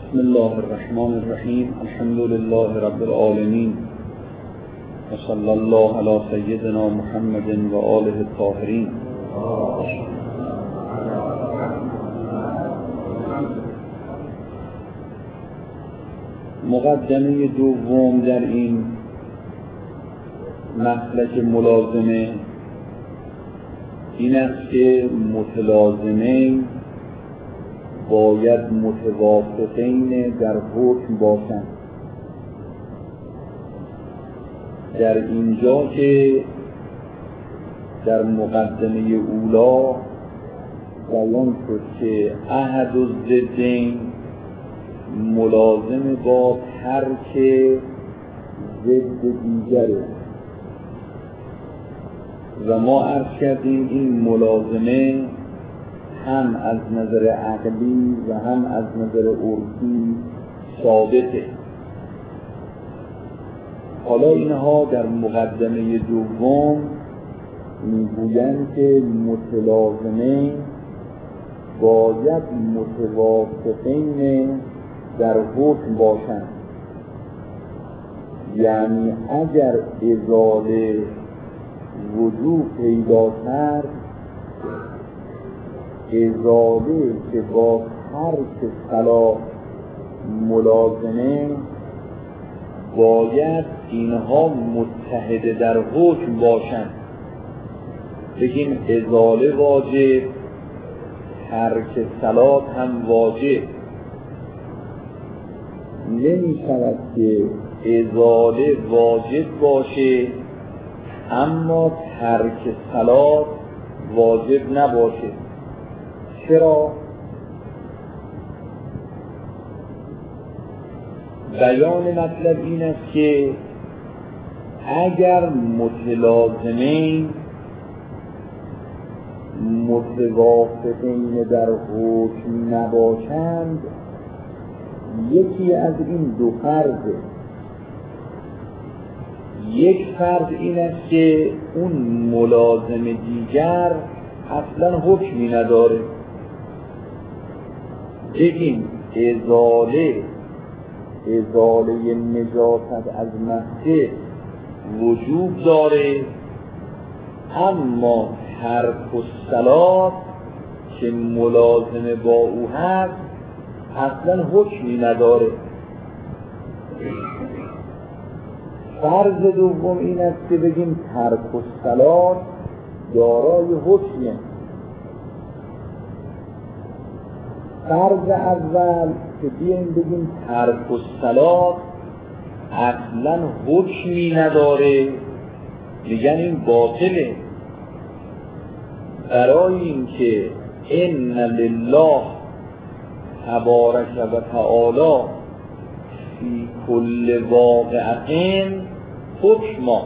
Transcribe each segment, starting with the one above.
بسم الله الرحمن الرحیم. الحمد لله رب العالمین و صلی الله علی سیدنا محمد و آله الطاهرین. مقدمه دوم در این مسلک ملازمه این است که متلازمین باید متوافقین در حکم باشند. در اینجا که در مقدمه اولا بیان شد که احد الضدین ملازم با ترک ضد دیگره و ما عرض کردیم این ملازمه هم از نظر عقلی و هم از نظر عرفی ثابته. حالا اینها در مقدمه دوم میگویند که متلازمین باید متوافقین در حکم باشند، یعنی اگر ازاله وجود پیدا کرد، ازاله که با ترک صلاح ملازمه، باید اینها متحد در حکم باشند. بگیم ازاله واجب، ترک صلاح هم واجب. نمی شود که ازاله واجب باشه اما ترک صلاح واجب نباشه. چرا؟ بیان مطلب این است که اگر متلازمین متوافقین در حکم نباشند، یکی از این دو فرضه. یک فرض این است که اون ملازم دیگر اصلا حکمی نداره. بگیم ازاله نجاست از مسجد وجوب داره، اما ترک الصلاة که ملازم با او هست اصلا حکمی نداره. فرض دوم این است که بگیم ترک الصلاة دارای حکمه. فرض اول که بیایم بگیم ترک الصلاة اصلا حکمی نداره، میگن این باطله. برای اینکه ان لله تبارک و تعالی فی کل واقعه حکما.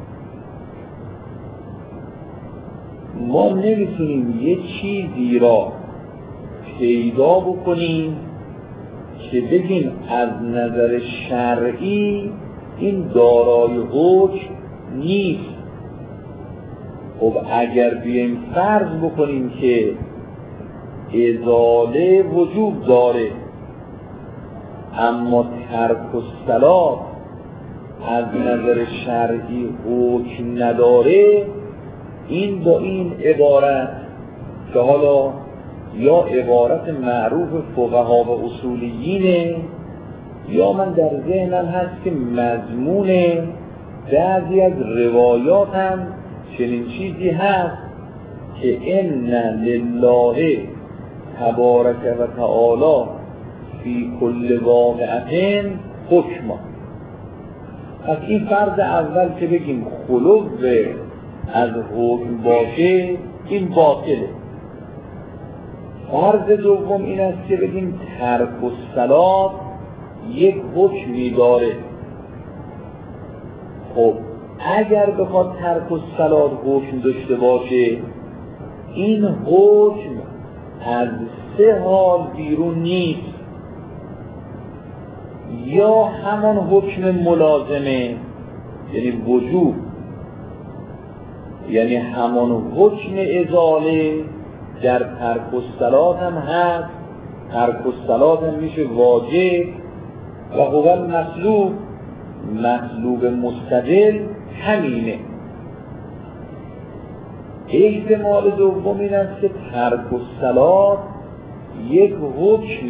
ما نمیتونیم یه چیزی را پیدا بکنیم که بگیم از نظر شرعی این دارای حکم نیست. خب اگر بیایم فرض بکنیم که ازاله وجود داره اما ترک الصلاة از نظر شرعی حکم نداره، این با این عبارت که حالا یا عبارت معروف فقها و اصولیینه یا من در ذهنم هست که مضمون بعضی از روایات هم چنین چیزی هست که ان لله تبارک و تعالی فی کل واقعه حکما. پس این فرض اول که بگیم خلو از حکم باشه این باطله. فرض دوم این است که بگیم ترک الصلاة یک حکمی داره. خب اگر بخواد ترک الصلاة حکم داشته باشه، این حکم از سه حال بیرون نیست. یا همان حکم ملازمه یعنی وجوب، یعنی همان حکم ازاله در ترک الصلاة هم هست ترک الصلاة هم میشه واجب و هو المطلوب، مطلوب مستدل همینه. احتمال دوم این است که ترک الصلاة یک حکم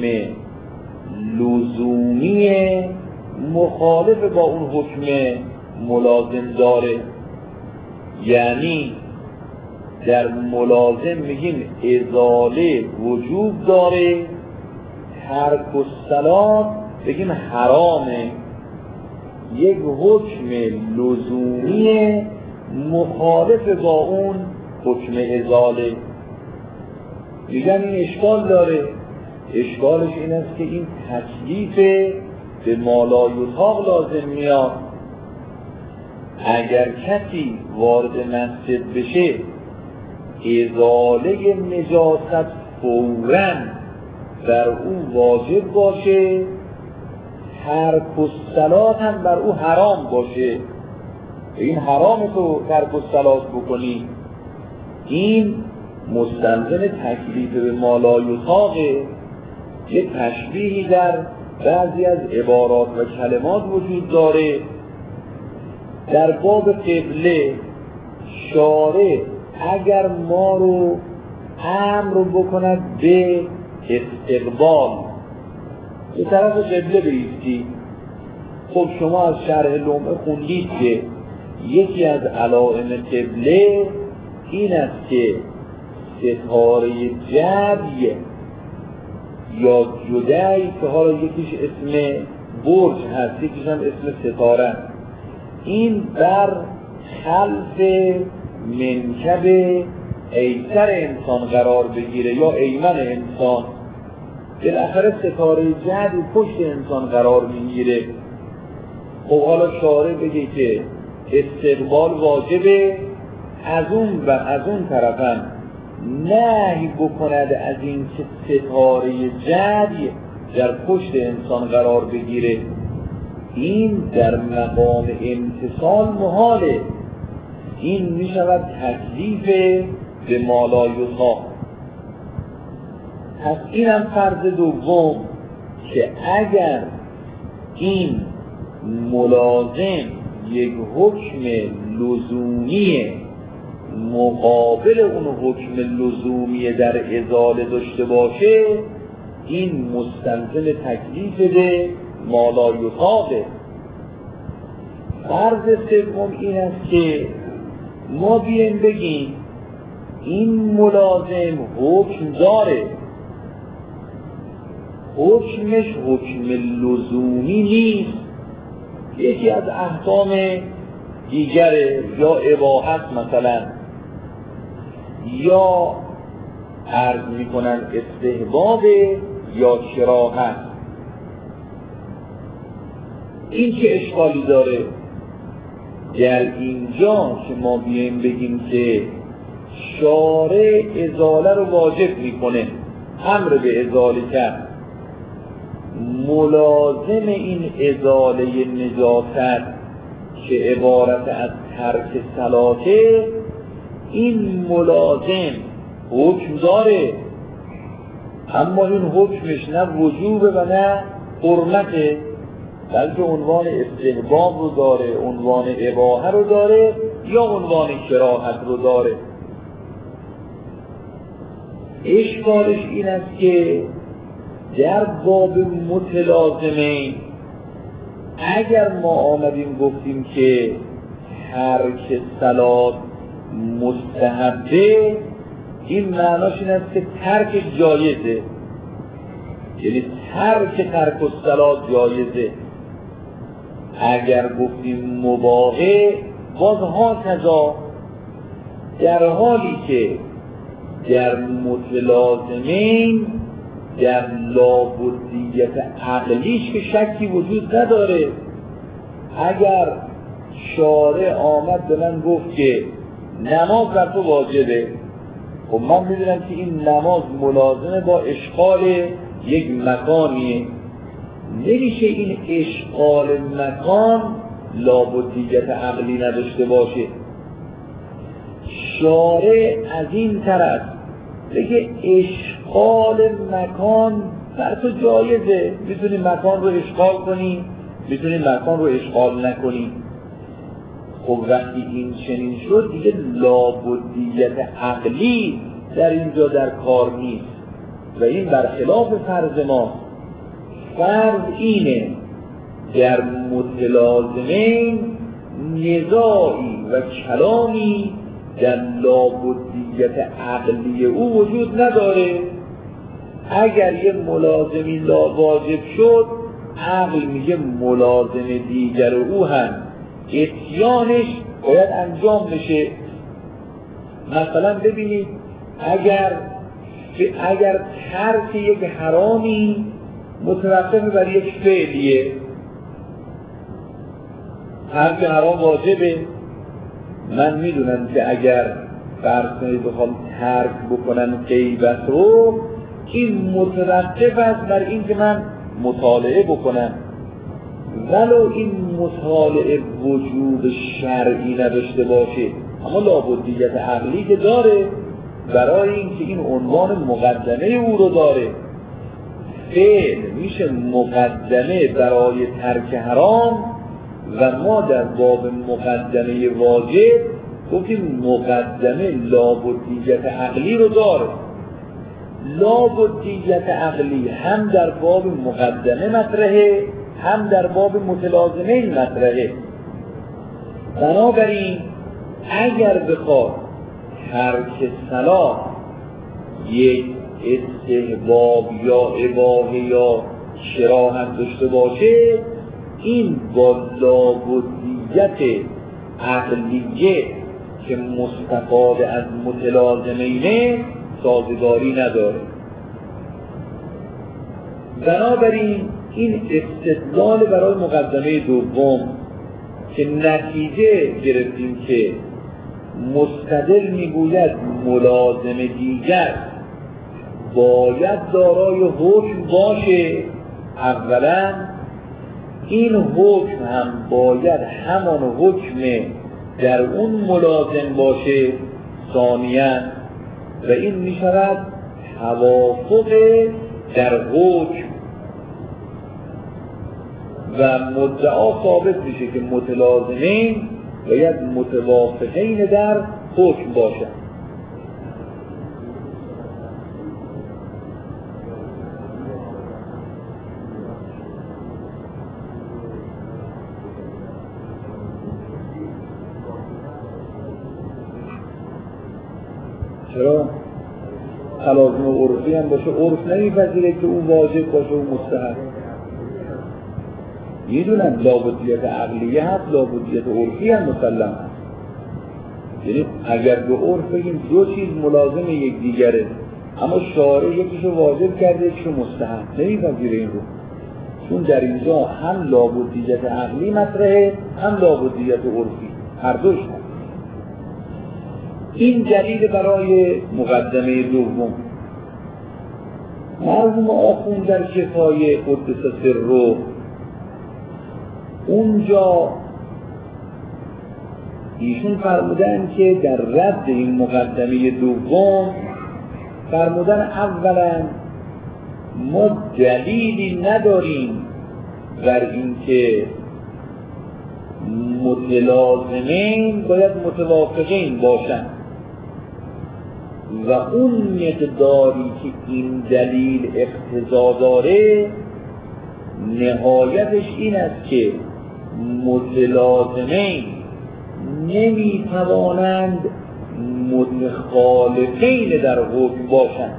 لزومی مخالف با اون حکم ملازم داره. یعنی در ملازم میگیم ازاله وجود داره، ترک الصلاة بگیم حرامه. یک حکم لزومی مخالف با اون حکم ازاله. میگن این اشکال داره. اشکالش این است که این تکلیف به ما لا یطاق لازم میاد. اگر کسی وارد مسجد بشه ازاله نجاست فوراً بر او واجب باشه، ترک الصلاة هم بر او حرام باشه. این حرام تو ترک الصلاة بکنی. این مستلزم تکلیف به ما لا یطاقه. یه تشبیهی در بعضی از عبارات و کلمات وجود داره. در باب قبله شارع اگر ما رو امر بکند به استقبال، به طرف قبله بایستی. خب شما از شرح لمعه خوندید که یکی از علائم قبله این است که ستاره جدی یا جدی که حالا یکیش اسم برج هست یکیش هم اسم ستاره، این بر خلف منکب ایسر انسان قرار بگیره یا ایمن انسان. بالاخره ستاره جدی پشت انسان قرار میگیره. خب حالا شارع بگه که استقبال واجبه، از اون طرفم نهی بکند از این که ستاره جدی در پشت انسان قرار بگیره. این در مقام امتثال محاله. این می شود تکلیف به ما لا یطاق. پس اینم فرض دوم که اگر این ملازم یک حکم لزومی مقابل اون حکم لزومی در ازاله داشته باشه، این مستلزم تکلیف به ما لا یطاقه. فرض سوم این است که ما بیایم بگیم این ملازم حکم داره، حکمش حکم لزومی نیست، یکی از احکام دیگره، یا اباحت مثلا، یا عرض میکنن استحباب یا کراهت. این چه اشکالی داره؟ در اینجا که ما بیایم بگیم که شارع ازاله رو واجب میکنه، امر به ازاله کرد، ملازم این ازاله نجاست که عبارت از ترک صلاته، این ملازم حکم داره، اما این حکمش نه وجوبه و نه حرمته، بلکه عنوان استحباب رو داره، عنوان اباحه رو داره، یا عنوان کراهت رو داره. اشکالش این است که در باب متلازمین اگر ما آمدیم گفتیم که ترک صلات مستحبه، این معناش این است که ترک جایزه، یعنی ترک الصلات جایزه. اگر گفتیم مباحه، باز ها کذا، در حالی که در متلازمین در لابدیت عقلیش که شکی وجود نداره. اگر شارع آمد به من گفت که نماز بر تو واجبه، خب من میدونم که این نماز ملازمه با اشغال یک مکانیه، نمیشه این اشغال مکان لابدیت عقلی نداشته باشه. شارع از این طرف بگه اشغال مکان بر تو جایزه، میتونی مکان رو اشغال کنی، میتونی مکان رو اشغال نکنی. خب وقتی این چنین شد دیگه لابدیت عقلی در اینجا در کار نیست و این برخلاف فرض ما. فرض اینه در متلازمین نزاعی و کلامی در لابدیت عقلی او وجود نداره. اگر یه ملازمی واجب شد، عقل میگه ملازم دیگر او هم اتیانش باید انجام بشه. مثلا ببینید اگر ترک یک حرامی متوقف بر یک فعلیه، ترک حرام واجبه، من میدونم که اگر فرض کنید بخوام ترک بکنم غیبت رو، این متوقف است بر این که من مطالعه بکنم، ولو این مطالعه وجود شرعی نداشته باشه، اما لابدیت عقلی که داره برای اینکه این عنوان مقدمه او رو داره. فعل میشه مقدمه برای ترک حرام و ما در باب مقدمه واجب گفتیم مقدمه لابدیت عقلی رو داره. لابدیت عقلی هم در باب مقدمه مطرحه، هم در باب متلازمه مطرحه. بنابراین اگر بخواد ترک صلاح یک استحباب یا اباحه یا کراهت داشته باشه، این با لابدیت عقلیه که مستفاد از متلازمینه سازگاری نداره. بنابراین این استدلال برای مقدمه دوم که نتیجه گرفتیم که مستدل میگوید ملازم دیگر باید دارای حکم باشه. اولا این حکم هم باید همان حکم در اون ملازم باشه. ثانیاً و این می شود توافق در حکم و مدعا ثابت میشه که متلازمین باید متوافقین در حکم باشند. چرا؟ تلازم عرفی هم باشه، عرف نمیپذیره که اون واجب باشه و مستحب. میدونم لابدیت عقلیه هست، لابدیت عرفی هم مسلم هست. یعنی اگر به عرف بگیم دو چیز ملازم یک دیگره، اما شارع یکیشو واجب کرده یکیشو مستحب، نمیپذیره این رو، چون در اینجا هم لابدیت عقلی مطرحه هم لابدیت عرفی، هر دوش هست. این دلیل برای مقدمه دوم. مرحوم آخوند در کفایه قدس سره اونجا ایشون فرمودن که در رد این مقدمه دوم فرمودن اولا ما دلیلی نداریم بر اینکه متلازمین باید متوافقین باشند و اون مقداری که این دلیل اقتضا داره نهایتش این است که متلازمین نمیتوانند متخالفین در حکم باشند.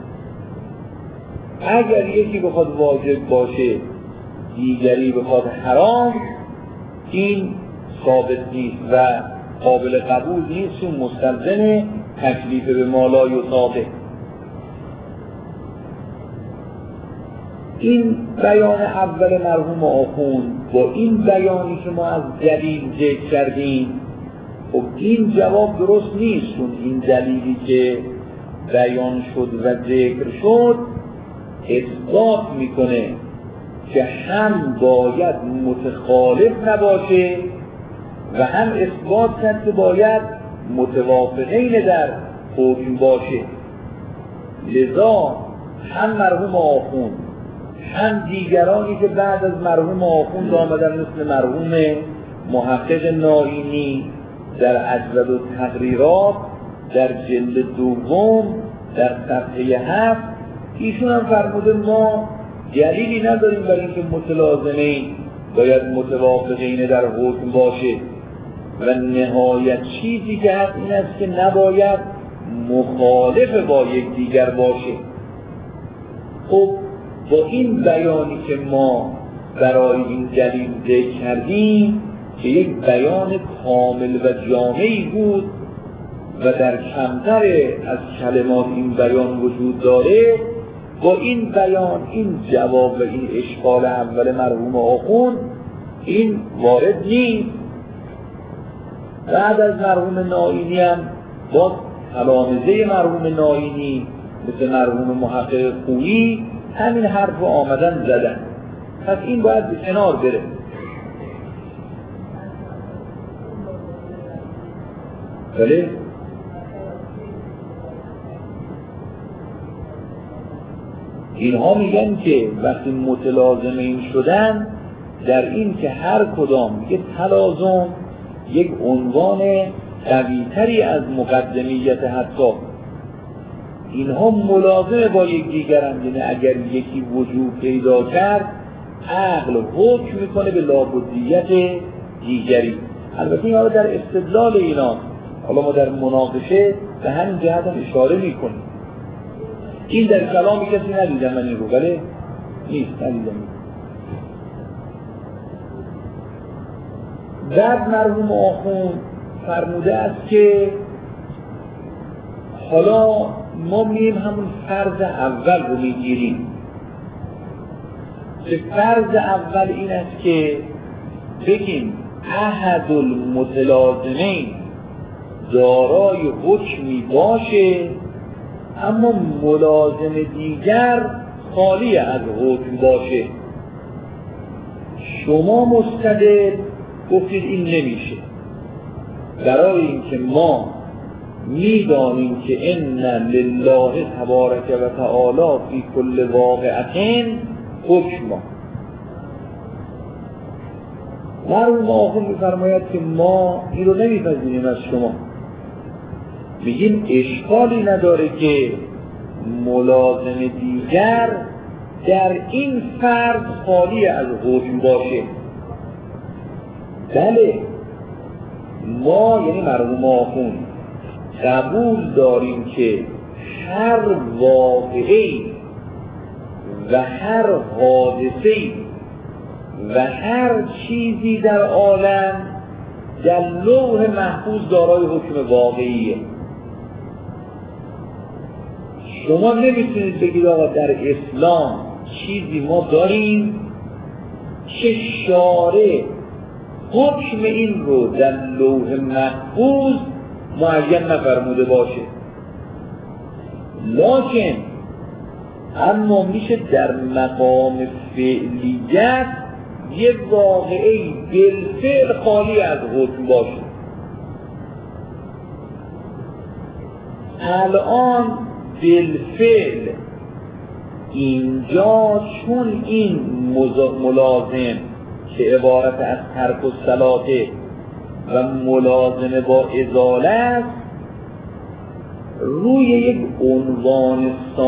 اگر یکی بخواد واجب باشه دیگری بخواد حرام، این ثابت نیست و قابل قبول نیست، چون مستلزم تکلیف به مالای و ثابت. این بیان اول مرحوم آخوند با این بیانی که ما از دلیل ذکر کردیم، خب این جواب درست نیست، چون این دلیلی که بیان شد و ذکر شد اثبات میکنه که هم باید متخالف نباشه و هم اثبات کرد که باید متوافقین در حکم باشه. لذا هم مرحوم آخوند هم دیگرانی که بعد از مرحوم آخوند آمدن مثل مرحوم محقق نائینی در اجود التقریرات در جلد دوم در صفحه 7 ایشون هم فرموده ما دلیلی نداریم برای اینکه متلازمین باید متوافقین در حکم باشه و نهایت چیزی که هست این است که نباید مخالف با یکدیگر باشه. خب با این بیانی که ما برای این دلیل ذکر کردیم که یک بیان کامل و جامعی بود و در کمتر از کلمات این بیان وجود داره، با این بیان این جواب و این اشکال اول مرحوم آخوند این وارد نیست. بعد از مرحوم نائینی هم با تلامذه مرحوم نائینی مثل مرحوم محقق خویی همین حرف رو آمدن زدن، پس این باید به کنار بره. بله اینها میگن که وقتی متلازمین شدن در این که هر کدام یک تلازم یک عنوان قوی‌تری از مقدمیت حتی اینها ملازم با یک دیگرند، یعنی اگر یکی وجود پیدا کرد عقل حکم میکنه به لابدیت دیگری. البته این در استدلال اینا، حالا ما در مناقشه به همین جهت هم اشاره میکنیم. این در کلامی کسی ندیدم من این رو، بله نیست ندیدم. بعد مرحوم آخوند فرموده است که حالا ما میریم همون فرض اول رو میگیریم که فرض اول این است که بگیم احد المتلازمین دارای حکمی باشه اما ملازم دیگر خالی از حکم باشه. شما مستدل گفتید این نمیشه، برای اینکه ما میدانیم که ان لله تبارک و تعالی فی کل واقعة حکما. مرحوم آخوند میفرماید که ما این رو نمیپذیریم از شما، میگیم اشکالی نداره که ملازم دیگر در این فرض خالی از حکم باشه. بله ما یعنی مرحوم آخوند قبول داریم که هر واقعی و هر حادثه‌ای و هر چیزی در عالم در لوح محفوظ دارای حکم واقعیه. شما نمیتونید بگید آقا در اسلام چیزی ما داریم که شارع حکم این رو در لوح محفوظ معین نفرموده باشه، لکن اما میشه در مقام فعلیت یک واقعی بالفعل خالی از حکم باشه. الان بالفعل اینجا چون این ملازم که عبارت از ترک الصلاة و ملازمه با ازاله است روی یک عنوان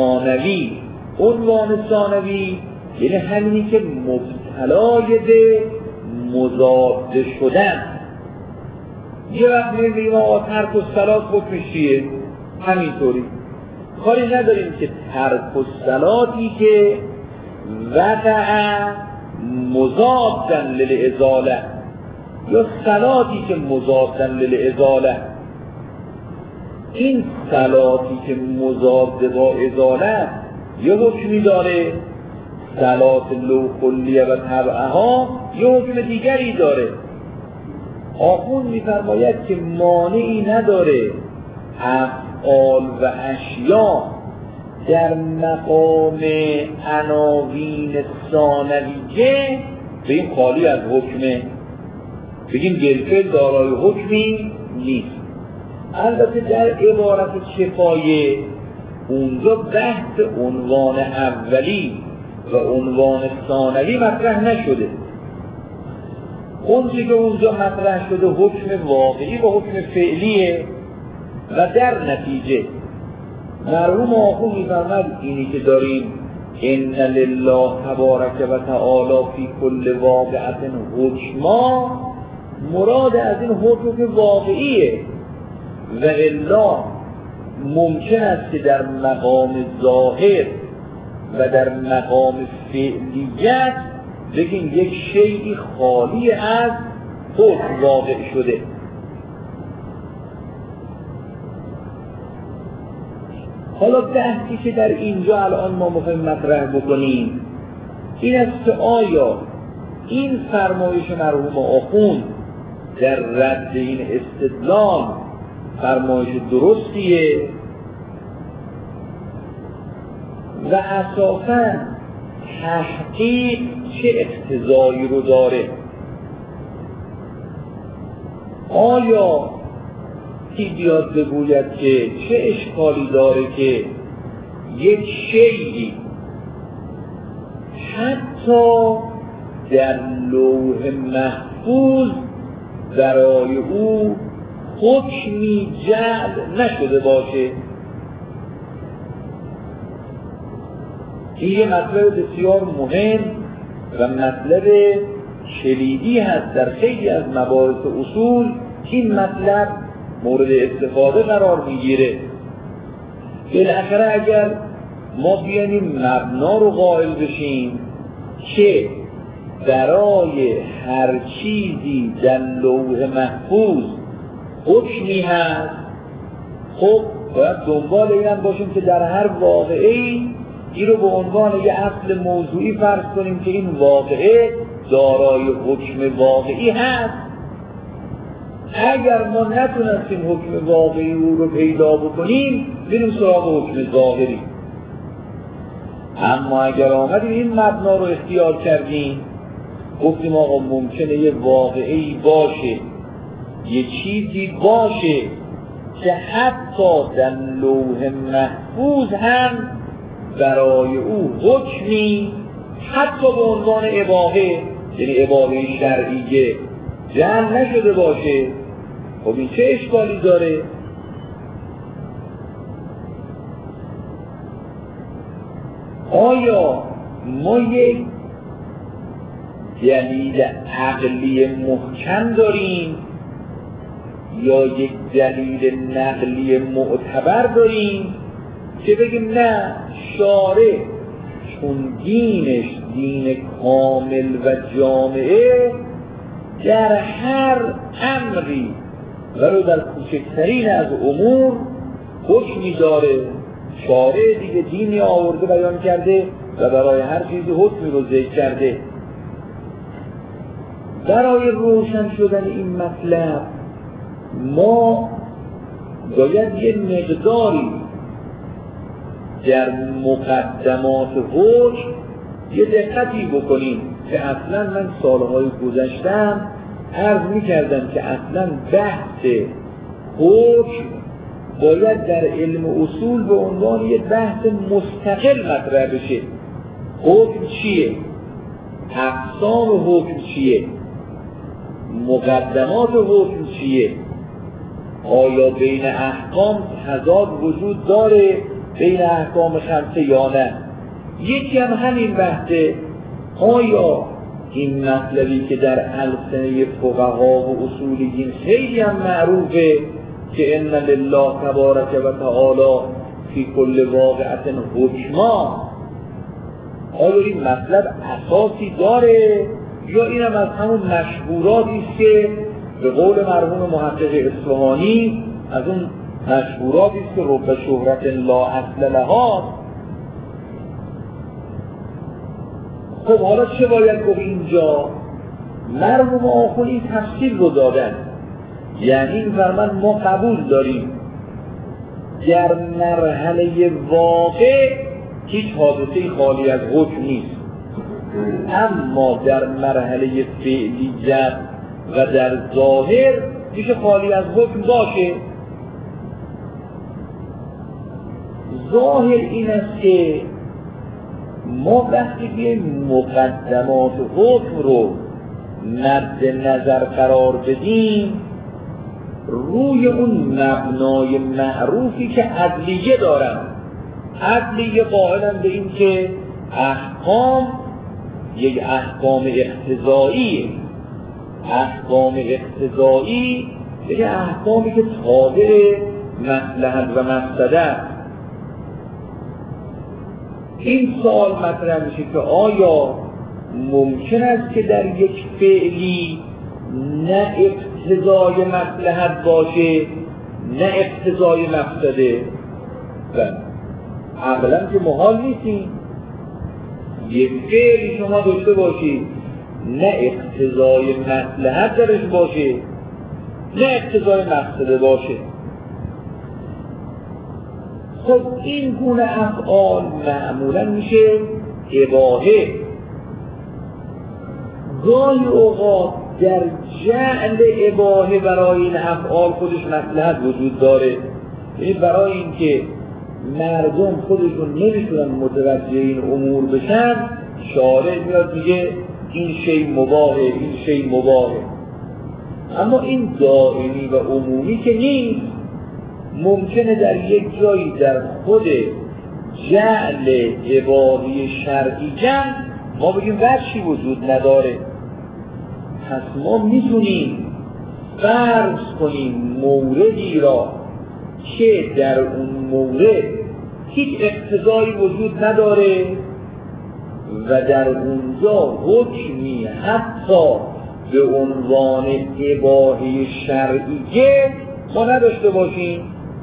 ثانوی یعنی همینی که مبتلای به مضاد شدن. یه وقت میگیم آقا ترک الصلاة حکمش چیه؟ همینطوری کاری نداریم که ترک الصلاتی که وقع مضادن للازاله یا صلاتی که مضادن للازاله، این صلاتی که مضاد با ازاله یه حکمی داره، صلات لو کلیه و تبعها یه حکم دیگری داره. آخوند میفرماید که مانعی نداره افعال و اشیاء در مقام عناوین ثانویه به این خالی از حکمه، بگیم بالفعل دارای حکمی نیست. البته در عبارت کفایه اونجا بحث عنوان اولی و عنوان ثانوی مطرح نشده. اون چیزی که اونجا مطرح شده حکم واقعی و حکم فعلیه و در نتیجه مرحوم آخوند می‌فرماد اینی که داریم ان لله تبارک و تعالی فی کل واقعة حکما، مراد از این حکم واقعیه و الا ممکن است که در مقام ظاهر و در مقام فعلیت بگیم یک شیئی خالی از حکم واقع شده. حالا بحثی که در اینجا الان ما میخوایم مطرح بکنیم این است که آیا این فرمایش مرحوم آخوند در رد این استدلال فرمایش درستیه و اساساً تحقیق چه اقتضایی رو داره؟ آیا کی بیاد بگوید که چه اشکالی داره که یک شیئی حتی در لوح محفوظ برای او حکمی جعل نشده باشه؟ این یه مطلب بسیار مهم و مطلب کلیدی هست در خیلی از مباحث اصول. این مطلب مورد استفاده قرار میگیره. بالاخره اگر ما بیانیم مبنا رو قائل بشیم که برای هر چیزی در لوح محفوظ حکمی هست، خب باید دنبال اینم باشیم که در هر واقعه‌ای این رو به عنوان یه اصل موضوعی فرض کنیم که این واقعه دارای حکم واقعی هست. اگر ما نتونستیم حکم واقعی رو پیدا بکنیم بریم سراغ حکم ظاهری. اما اگر آمدیم این مبنا رو اختیار کردیم گفتیم آقا ممکنه یه واقعی باشه، یه چیزی باشه که حتی در لوح محفوظ هم برای او حکمی حتی به عنوان اباحه، یعنی اباحه شرعیه، جعل نشده باشه. خب این چه اشکالی داره؟ آیا ما یک دلیل عقلی محکم داریم یا یک دلیل نقلی معتبر داریم که بگیم نه شارع چون دینش دین کامل و جامعه در هر امری ولو در کوچکترین از امور حکمی داره، شارع دیگه دینی آورده بیان کرده و برای هر چیزی حکمی رو ذکر کرده. برای روشن شدن این مطلب ما باید یه مقداری در مقدمات حکم یه دقتی بکنیم که اصلا من سالهای گذشتم عرض می‌کردم که اصلا بحث حکم باید در علم اصول به عنوان یه بحث مستقل مطرح بشه. حکم چیه؟ اقسام حکم چیه؟ مقدمات حکم چیه؟ آیا بین احکام تضاد وجود داره بین احکام خمسه یا نه؟ یکی هم همین بحثه. آیا این مطلبی که در السنه فقها و اصولیین خیلی هم معروفه که ان لله تبارک و تعالی فی کل واقعة حکما، آیا این مطلب اساسی داره یا این هم از همون مشهوراتی است که به قول مرحوم محقق اصفهانی از اون مشهوراتی است که رب شهرت لا اصل لها. خب حالا چه باید گفت اینجا؟ مرحوم آخوند این تفصیل رو دادن، یعنی این فرمان ما قبول داریم در مرحله واقع هیچ حادثه خالی از حکم نیست، اما در مرحله فعلیت و در ظاهر میشه خالی از حکم باشه. ظاهر این است که ما وقتی که مقدمات حکم رو مد نظر قرار بدیم روی اون مبنای معروفی که عدلیه دارن، عدلیه قائلن به این که احکام یک احکام اقتضاییه، احکام اقتضایی یک احکامی که تابع مصلحت و مفسده. این سوال مطرح میشه که آیا ممکن است که در یک فعلی نه اقتضای مصلحت باشه نه اقتضای مفسده؟ عقلا که محال نیستیم یک فعلی شما داشته باشید نه اقتضای مصلحت درش باشه نه اقتضای مفسده باشه. خب این گونه افعال معمولا میشه اباحه. گاهی اوقات در جعل اباحه برای این افعال خودش مصلحت وجود داره، یعنی برای اینکه مردم خودشون نمیتونن متوجه این امور بشن شارع میاد میگه این شی مباحه، این شی مباحه. اما این دائمی و عمومی که نیست. ممکنه در یک جایی در خود جعل اباحه شرعی ما بگیم وجهی وجود نداره. پس ما میتونیم فرض کنیم موردی را که در اون مورد هیچ اقتضایی وجود نداره و در اونجا حکمی حتی به عنوان اباحه شرعیه ما نداشته باشیم.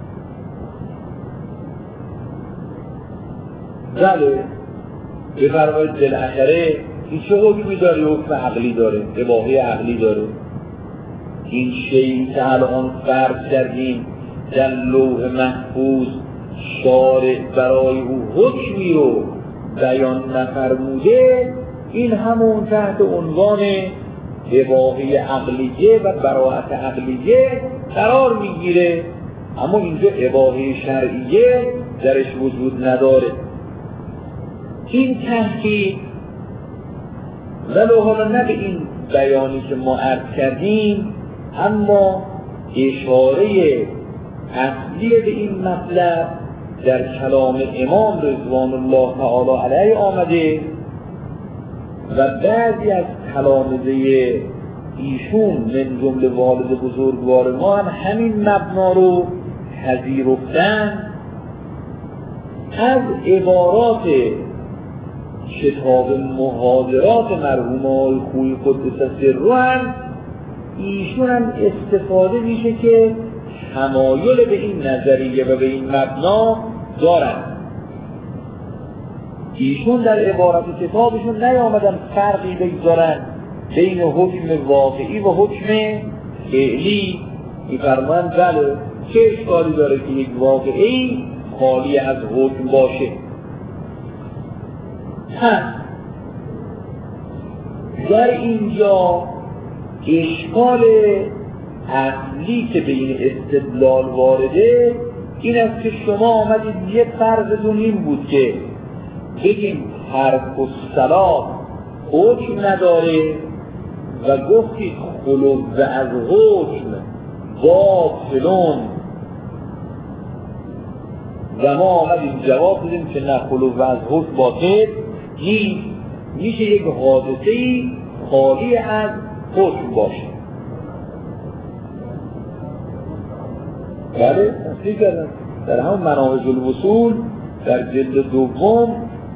بله بفرمایید بالاخره این چه حکمی داره؟ حکم عقلی داره، اباحه عقلی داره. این شیئی که الان فرض کردیم در لوح محفوظ شارع برای او حکمی رو بیان نفرموده، این همون تحت عنوان اباحه عقلیه و براءت عقلیه قرار میگیره. اما اینجا اباحه شرعیه درش وجود نداره. این تحقیق ولو حالا نه به این بیانی که ما عرض کردیم، اما اشاره اصلی به این مطلب در کلام امام رضوان الله تعالی علیه آمده و بعضی از تلامذه ایشون من جمله والد بزرگوار ما هم همین مبنا رو پذیرفتن. از عبارات کتاب محاضرات مرحوم آقای خویی قدس سره هم ایشون هم استفاده میشه که تمایل به این نظریه و به این مبنا دارن. ایشون در عبارت کتابشون نیامدن فرقی بگذارن بین حکم واقعی و حکم فعلی. میفرمایند بله چه اشکالی داره که یک واقعی خالی از حکم باشه. در اینجا اشکال اصلی که به این استدلال وارده این است که شما آمدید یه فرضتون این بود که بگیم حرف و صلاح حکم نداره و گفتید خلو از حکم باطلون و ما آمدیم جواب بدیم که نه خلو از حکم باطل نیست، میشه یک حادثه‌ای خالی از حکم باشه. بله تصدیق کردن در همون مناهج الوصول در جلد دوم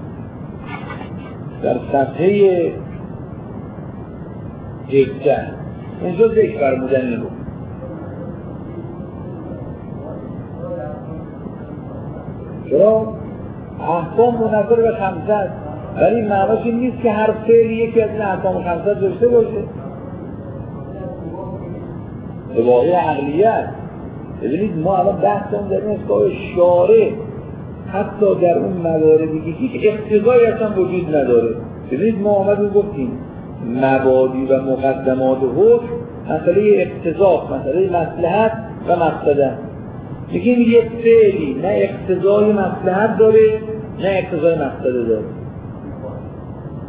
در صفحه 17 اونجا ذکر فرمودن این رو. چرا؟ احکام منظر به خمسه است، ولی معناش این نیست که هر فعلی یکی از این احکام خمسه داشته باشه. اباحه عقلیه است. ببینید ما الان بحثمون در این است که شارع حتی در اون مواردی که هیچ اقتضایی اصلا وجود نداره. ببینید ما آمدیم گفتیم مبادی و مقدمات حکم مسئله اقتضا، مسئله مصلحت و مفسده. میگیم یک فعلی نه اقتضای مصلحت داره نه اقتضای مفسده داره.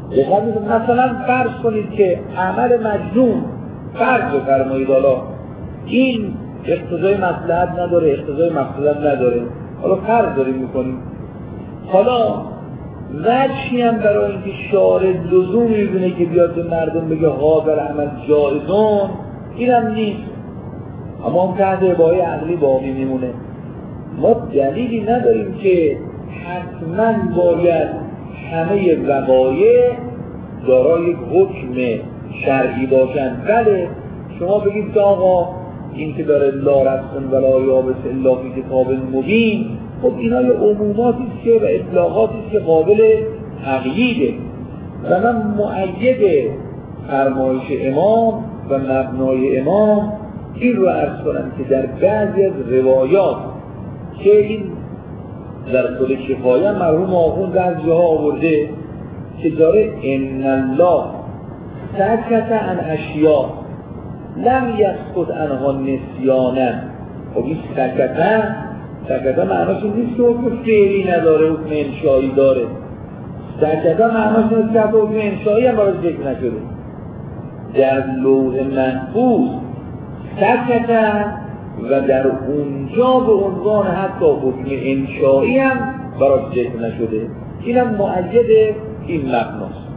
مثلا فرض کنید که عمل مجنون فرض بفرمایید، حالا این اقتضای مصلحت نداره، اقتضای مقصودت نداره، حالا فرض داریم میکنیم. حالا وجهی هم برای اینکه شارع لزوم میبینه که بیاد به مردم بگه هذا العمل جایزون، اینم نیست، اما هم تحت اباحه عقلی باقی میمونه. ما دلیلی نداریم که حتما باید همه وقایع دارای حکم شرعی باشند. بله شما بگید که آقا این که داره لا رسم ولا یابس الا فی کتاب مبین، خب اینا یه عموماتی است که و اطلاقاتی است که قابل تقییده و من مؤید فرمایش امام و مبنای امام این رو عرض کنم که در بعضی از روایات که این در کل کفایه مرحوم آخوند در جاها آورده که داره ان الله سکت عن اشیاء لم یسکت عنها نسیانا. خب این سکت معناش نیست که حکم فعلی نداره، حکم انشایی داره. سکت معناش نیست که حکم انشایی هم باید ذکر نشده. در لوح محفوظ سکت و در اونجا به عنوان حتی حکم انشایی هم برای ذکر نشده. این هم مؤید این مبناست.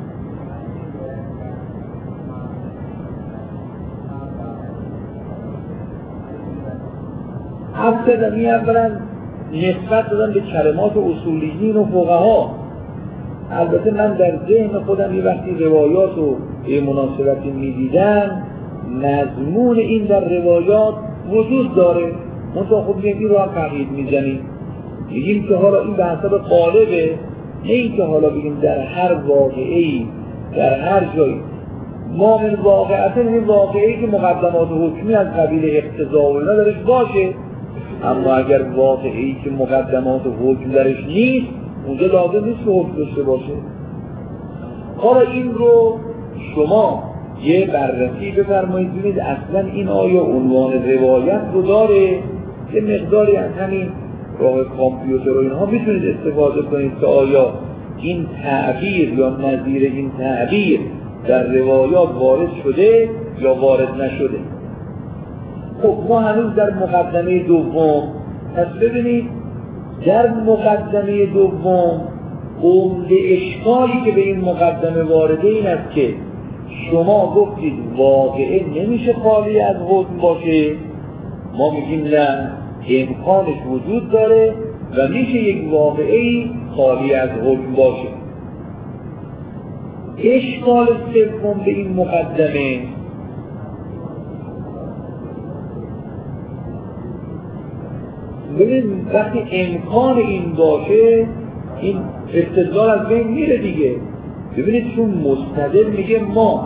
هفتدمی اولا نسبت دادن به کلمات اصولیین و فقها. البته من در ذهن خودم یه وقتی روایات رو به مناسبتی میدیدم، مضمون این در روایات وجود داره، منطقه خود میگیم این رو هم تقیید میزنیم، میگیم که حالا این به حسب قالبه، نه این که حالا بگیم در هر واقعی در هر جایی ما من واقعیت این واقعی که مقدمات حکمی از قبیل اقتضا و اینا درش باشه، اما اگر واقعی که مقدمات حکم درش نیست اونجا لازم نیست که حکم داشته باشه. حالا این رو شما یه بررسی بفرمایید ببینید اصلا این آیا عنوان روایت رو داره، یه مقداری از همین راه کامپیوتر و اینها میتونید استفاده کنید که آیا این تعبیر یا نظیر این تعبیر در روایات وارد شده یا وارد نشده. خب ما هنوز در مقدمه دوم، پس ببینید در مقدمه دوم عمده اشکالی که به این مقدمه وارده این است که شما گفتید واقعه نمیشه خالی از حکم باشه، ما میگیم نه، امکانش وجود داره و میشه یک واقعه خالی از حکم باشه. اشکال سوم به این مقدمه ببین وقتی امکان این باشه این استدلال از بین میره دیگه. ببینید چون مستدل میگه ما،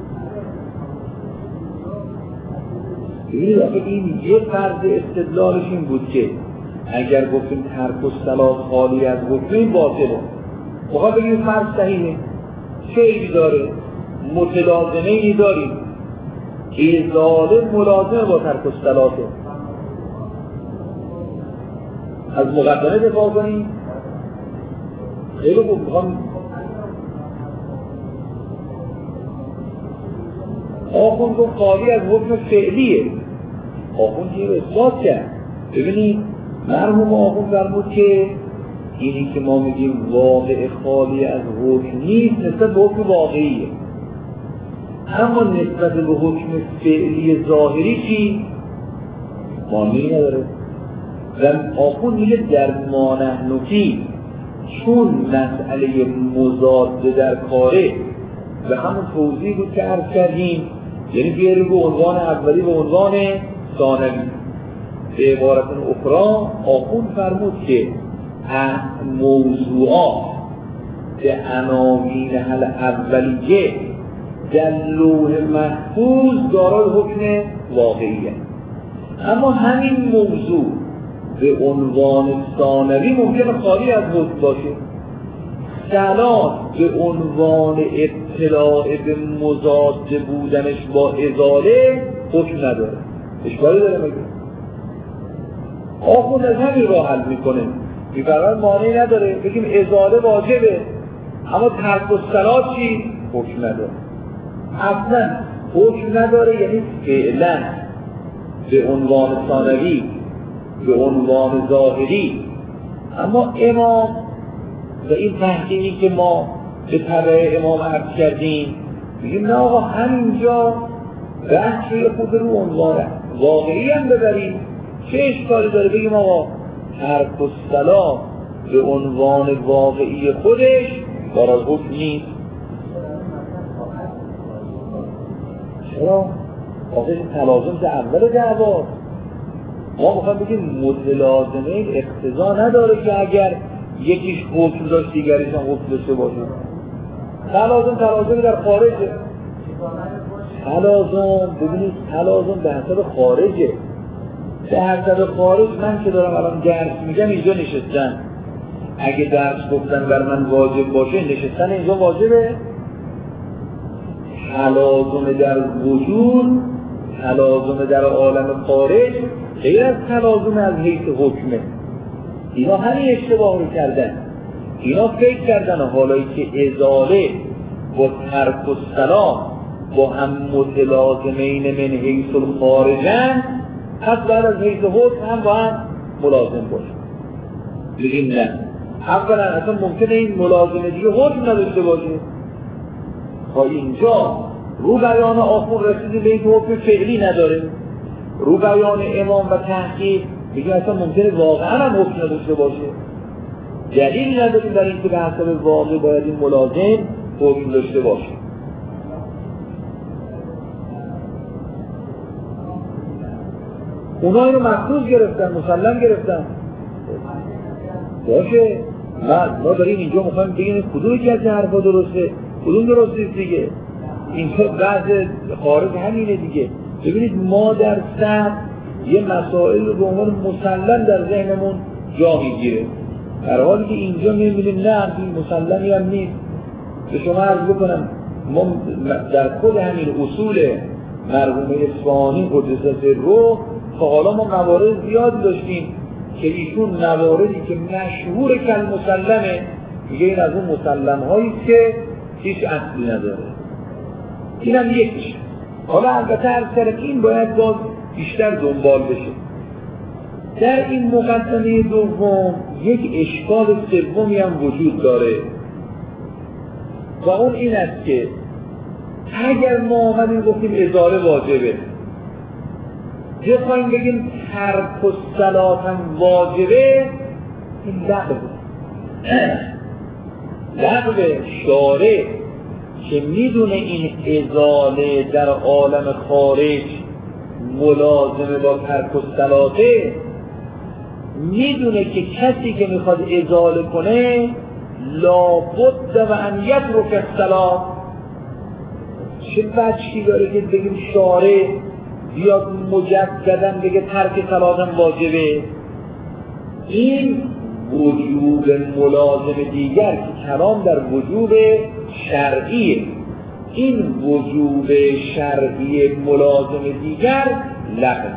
ببینید آخه این یه فرض استدلالش این بود که اگر گفتیم ترک الصلاة خالی از حکم این باطله، بخواه بگیم فرض صحیحه، شیعی داره، متلازمه ای داریم، ازاله ملازمه با ترک الصلاة، از مقدمه دفاع کنیم. خیلی خوب، میخوام آخوند گفت خالی از حکم فعلیه، آخوند یه اثبات کرد. ببینید مرحوم آخوند فرمود که اینی که ما میگیم واقع خالی از حکم نیست نسبت به حکم واقعیه، اما نسبت به حکم فعلی ظاهری چی؟ معنی نداره. و آخوند میگه در ما نحن فی، چون مسئله مضاد در کاره و همون توضیح بود که عرض کردیم، یعنی بیاری به عنوان اولی به عنوان ثانوی. به عبارت اخرى آخوند فرمود که موضوعات به عناوین حل اولیه در لوح محفوظ دارای حکم واقعیه، اما همین موضوع به عنوان ثانوی ممکنه خالی از حکم باشه. صلاة به عنوان اطلاع به مضاد بودنش با ازاله حکم نداره. اشکالی داره مگه؟ آخوند از همین راه حل میکنه، میفرمان مانعی نداره بگیم ازاله واجبه، اما ترک الصلاة چی؟ حکم نداره، اصلا حکم نداره، یعنی فعلا به عنوان ثانوی، به عنوان ظاهری. اما امام و این تحقیقی که ما به تبع امام عرض کردیم میگیم نه آقا همینجا بحث روی خود رو عنوان واقعی هم ببریم، چه اشکالی داره بگیم آقا ترک الصلاة به عنوان واقعی خودش دارد حکم نیست. چرا؟ آخه تلازم که اول دعوا ما میخوایم بگیم متلازمه اقتضا نداره که اگر یکیش حکم داشت دیگریش هم حکم داشته باشه. تلازم در خارجه. تلازم ببینید، تلازم به حسب خارجه. به حسب خارج من که دارم الان درس میگم اینجا نشستن، اگه درس گفتن بر من واجب باشه نشستن اینجا واجبه. تلازم در وجود، تلازم در عالم خارج غیر از تلازم از حیث حکمه. اینا همین اشتباه رو کردن، اینا فکر کردن حالایی که ازاله با ترک الصلاة با هم متلازمین من حیث الخارجن، پس بعد از حیث حکم هم با هم ملازم باشه. بگیم نه، اولا اصلا ممکنه این ملازمه دیگه حکم نداشته باشه. تا اینجا رو بیان آخون رسیدی به این حکم فعلی نداره، رو بیان امام و تحقیق میگه اصلا ممکنه واقعا هم حکم نداشته باشه. دلیلی نداریم در این که به حسب واقع باید این ملازم حکم داشته باشه. اونا اینو مخصوص گرفتن، مسلم گرفتن باشه. ما داریم اینجا میخوایم بگیم کدومی که از حرفا درسته کدوم درست نیست دیگه. اینجا بعض خارج همینه دیگه. ببینید ما در سطح یه مسائل رو به عنوان مسلم در ذهنمون جا میگیره، در حالی که اینجا میبینیم نه این مسلمی هم نیست. به شما عرض بکنم ما در خود همین اصول مرحوم اصفهانی قدس سره تا حالا ما موارد زیاد داشتیم که ایشون مواردی که مشهور کل مسلمه میگه این از اون مسلم هایی که هیچ اصلی نداره. این هم یکیش. حالا البته هر سر این باید باز بیشتر دنبال بشه. در این مقدمه دوم یک اشکال سومی هم وجود داره و اون این است که اگر ما آمدیم گفتیم ازاله واجبه، بخوایم بگیم ترک الصلاة هم واجبه، این لغوه. شارع که میدونه این ازاله در عالم خارج ملازمه با ترک الصلاة، میدونه که کسی که میخواد ازاله کنه لابد و ان یترک الصلاة. چه وجهی داره که بگیم شارع بیاد مجدداً بگه ترک صلاة هم واجبه؟ این وجوب ملازم دیگر که کلام در وجوب شرعیه، این وجوب شرعی ملازم دیگر لغو.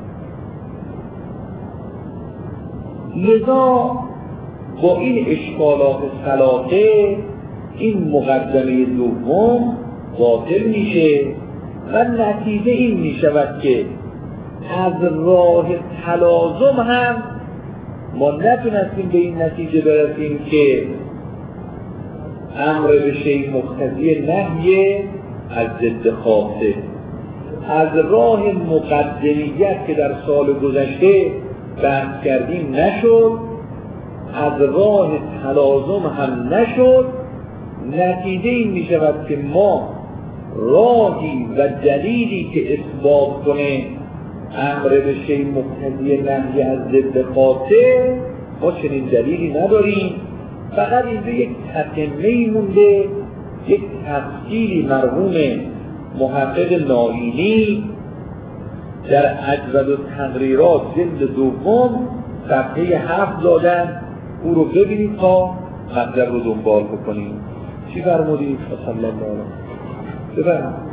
لذا با این اشکالات ثلاثه این مقدمه دوم باطل میشه و نتیجه این میشود که از راه تلازم هم ما نتونستیم به این نتیجه برسیم که امر به شیء مقتضی نهی از ضد خاصه. از راه مقدمیت که در سال گذشته بحث کردیم نشد، از راه تلازم هم نشد. نتیجه این می شود که ما راهی و دلیلی که اثبات کنه امر به شیء مقتضی نهی از ضد خاصه ما چنین دلیلی نداریم. فقط اینجا یک تتمه‌ای مونده، یک تفصیلی مرحوم محقق نائینی در اجود التقریرات جلد دوم صفحه 7 دادن، او رو ببینید تا مطلب رو دنبال بکنید. چی فرمودید؟ صلی الله علیه و سلم.